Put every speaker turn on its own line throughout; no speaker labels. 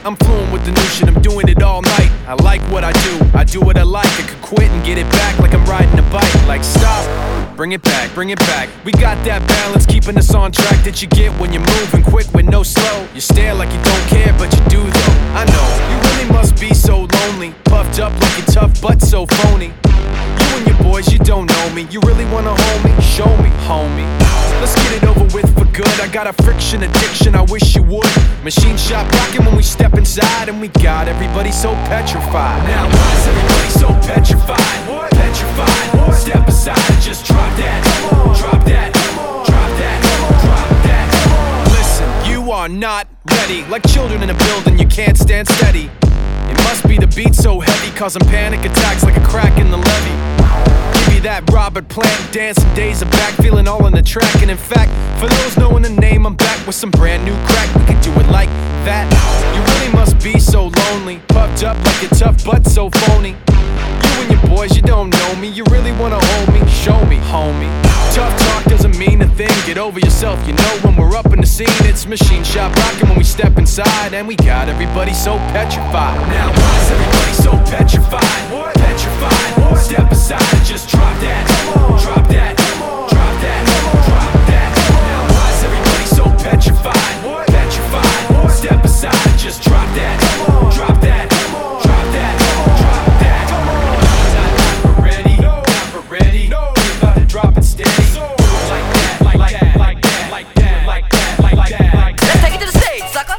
I'm fluent with the new shit, I'm doing it all night. I like what I do what I like. I could quit and get it back like I'm riding a bike. Like stop, bring it back, bring it back. We got that balance, keeping us on track that you get when you're moving quick with no slow. You stare like you don't care, but you do though. I know, you really must be so lonely, puffed up like you're tough but so phony. You and your boys, you don't know me. You really wanna hold me? Show me, homie. Let's get it over with for good. I got a friction addiction, I wish you would. Machine shop rocking when we step inside, and we got everybody so petrified. Now why is everybody so petrified? What? Petrified. What? Step aside and just drop that. Drop that. Drop that. Drop that. Listen, you are not ready. Like children in a building, you can't stand steady. It must be the beat so heavy, causing panic attacks like a crack in the levee. Give you that Robert Plant dancing days are back, feeling all in the track. And in fact, for those knowing the name, I'm back with some brand new crack. We could do it like that. You really must be so lonely, puffed up like you're tough but so phony. You and your boys, you don't know me. You really wanna hold me? Show me, homie. Tough talk doesn't mean a thing. Get over yourself, you know when we're up in the scene. It's machine shop rocking when we step inside, and we got everybody so petrified. Now why is everybody so petrified? What? Petrified. What? Step aside and just drop that. Drop that. Drop that. Drop that. Now why is everybody so petrified? What? Petrified. What? Step aside and just drop that. Drop that. Drop that. Drop that. Not ready. Not ready. We're about to drop it steady. Like that. Like that. Like that. Like that. Like that. Like that.
Let's take it to the stage, sucker.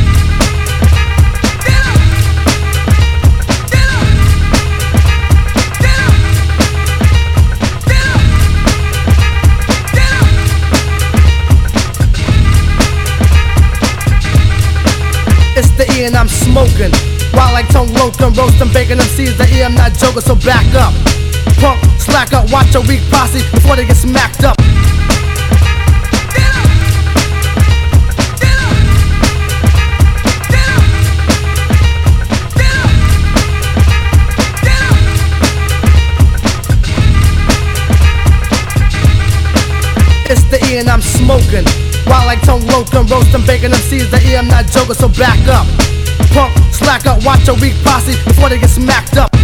It's the E and I'm smoking. Wild like Tone Loken, roasting, baking them seeds. The E, I'm not joking, so back up. Punk, slack up, watch a weak posse before they get smacked up. It's the E and I'm smoking. Wild like Tone Loken, roasting, baking them seeds. The E, I'm not joking, so back up. Punk, slack up, watch a weak posse before they get smacked up.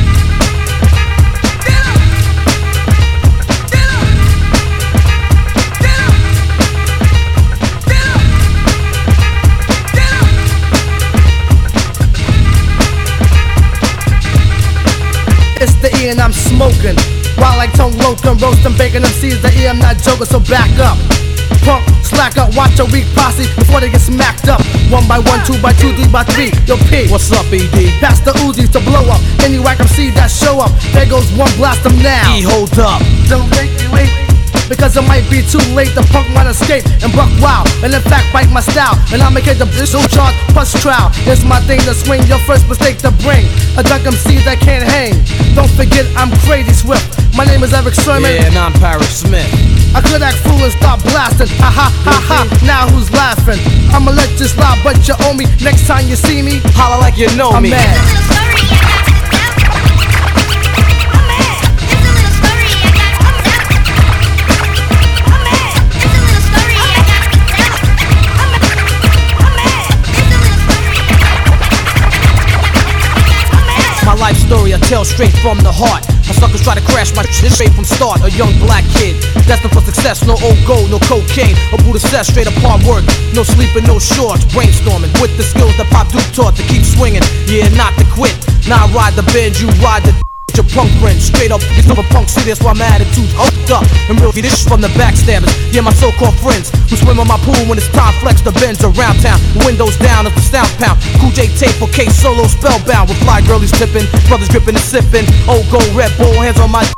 It's the E and I'm smoking. Wild like Tone Loken, roasting, baking them seeds. The E, I'm not joking, so back up. Punk, slack up, watch a weak posse before they get smacked up. 1 by 1, 2 by 2, 3 by 3. Yo P,
What's up, ED?
pass the Uzis to blow up any whack MC that show up. There goes one, blast them now.
E, hold up.
Don't make me wait, because it might be too late. The punk might escape and buck wild, and in fact bite my style. And I'll make it the official charge plus trial. It's my thing to swing, your first mistake to bring a drunk MC that can't hang. Don't forget I'm crazy swift. My name is Eric Sermon.
Yeah, and I'm Paris Smith.
I could act fool and start blasting. Ha ha ha ha, now who's laughing? I'ma let you slide, but you owe me. Next time you see me,
Holla like you know
I'm
me.
mad.
My life story I tell straight from the heart. My suckers try to crash my shit straight from start. A young black kid, destined for success. No old gold, no cocaine, or Buddha set. Straight up hard work, no sleeping, no shorts. Brainstorming with the skills that Pop Duke taught to keep swinging. Yeah, not to quit. Now I ride the Benz, you ride the your punk friends. Straight up, it's a punk city, that's why my attitude's hooked up. And real, this is from the backstabbers. Yeah, my so-called friends who swim on my pool when it's time flex the Benz around town. Windows down at the sound pound. Cool J tape for K solo spellbound. With fly girlies tipping, brothers gripping and sipping. Old gold, Red Bull, hands on my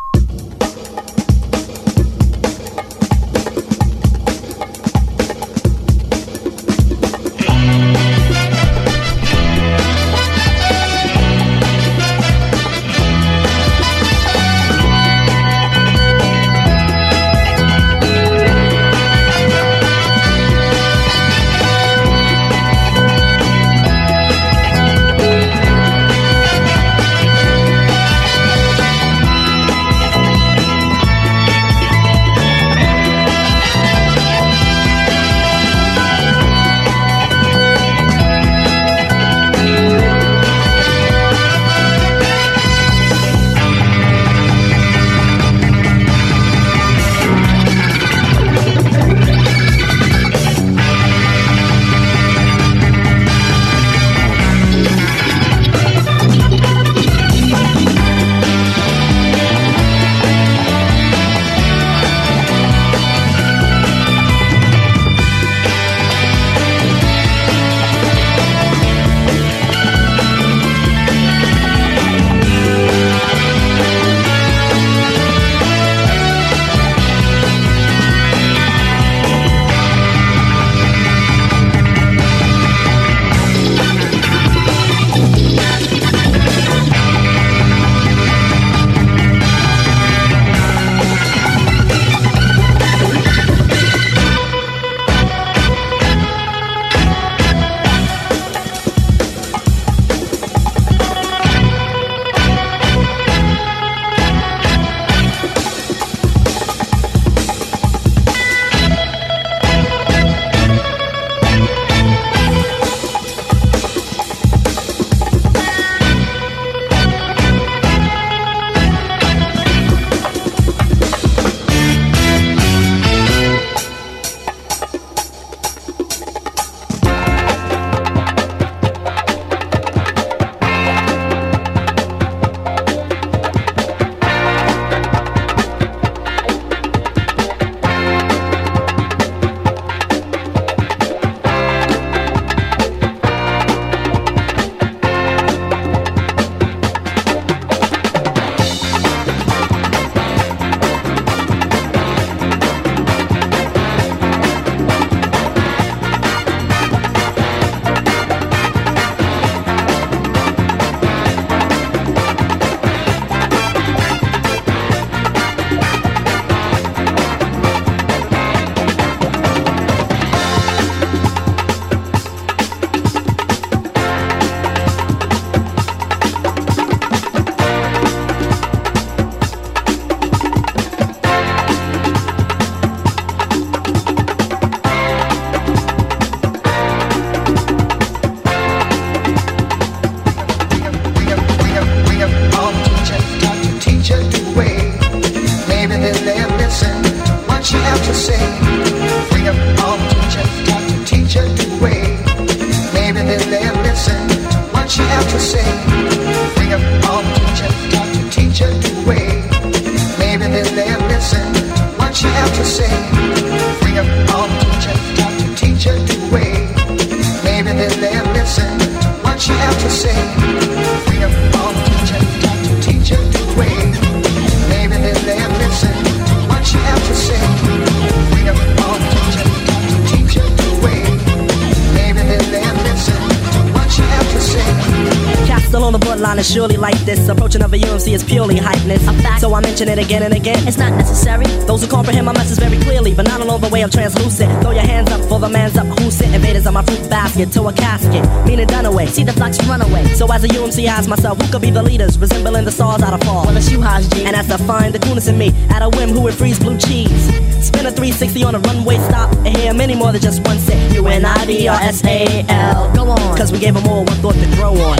they'll there listen to what you have to say. Bring up all teacher, talk to teacher the way. Maybe they'll there listen to what you have to say. Bring up all teacher, talk to teacher the way. Maybe they'll there listen to what you have to say. Bring up all teacher, talk to teacher the way. Maybe they'll there listen to what you have to say. Bring up all teacher, talk to teacher the way. Maybe they'll there listen to what you have to say.
Cats still on the bloodline is surely like this. Approaching of a UMC is purely hypeness. A fact. So I mention it again and again. It's not necessary. Those who comprehend my message very clearly, but not along the way of translucent. Throw your hands up for the man's up. Who's sent invaders on my fruit basket to a casket? Meaning done away. See the flocks run away. So as a UMC, I ask myself, who could be the leaders? Resembling the stars out of fall. Well, it's you, Haj G. And that's to find the coolness in me. At a whim, who would freeze blue cheese? Spin a 360 on a runway stop. And hear many more than just one set. UNIDRSAL. Go on. Cause we gave them all one thought to grow on.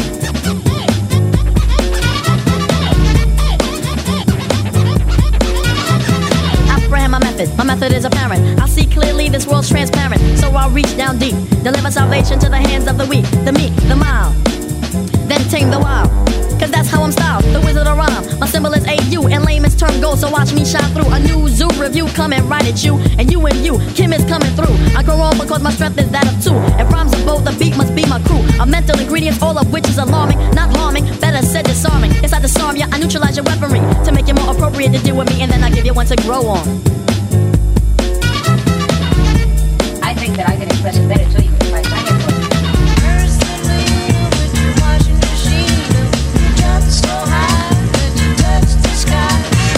My method is apparent. I see clearly this world's transparent. So I'll reach down deep, deliver salvation to the hands of the weak, the meek, the mild, then tame the wild. Cause that's how I'm styled, the wizard of rhyme. My symbol is AU, and layman's term goes. So watch me shine through a new zoo review coming right at you. And you, Kim is coming through. I grow on because my strength is that of two. If rhymes are both, the beat must be my crew. A mental ingredients, all of which is alarming. Not harming, better said disarming. Yes, I disarm ya, I neutralize your weaponry to make it more appropriate to deal with me. And then I give you one to grow on.
I think that I can express it better to you if I sang it for you.
Personally, with your washing machine, you jumped so high that you touched the sky.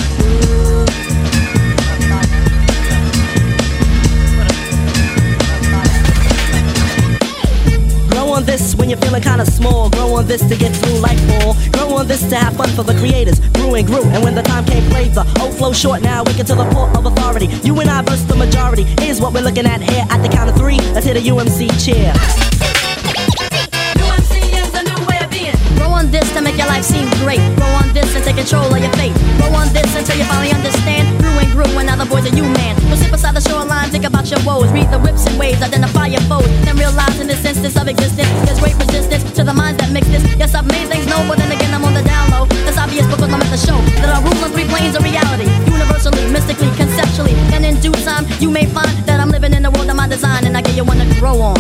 Grow on this when you're feeling kinda small. Grow on this to get through life more. Grow on this to have fun for the creators. Grew and grew, and when the time came, played the old flow short. Now we get to the port of authority. You and I versus the majority. Here's what we're looking at here. At the count of three, let's hit a UMC cheer.
UMC is a new way of being.
Grow on this to make your life seem great. Grow on this and take control of your fate. Grow on this until you finally understand. Grew and grew, and now the boys are you, man. Go sit beside the shoreline, think about your woes. Read the whips and waves, identify your foes. Then realize in this instance of existence, there's great resistance to the minds that mix this. Yes, I've made things known, but then again I'm on the down low. That's obvious because I'm at the show that I rule on three planes of reality. Universally, mystically, conceptually. And in due time, you may find that I'm living in the world of my design. And I get you one to grow on.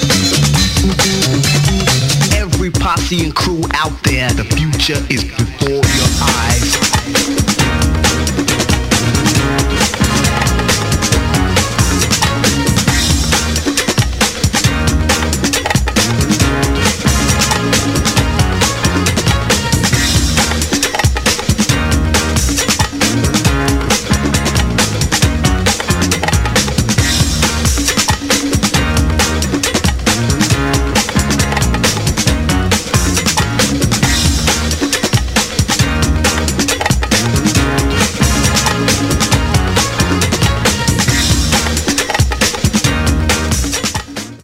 Posse and crew out there, the future is before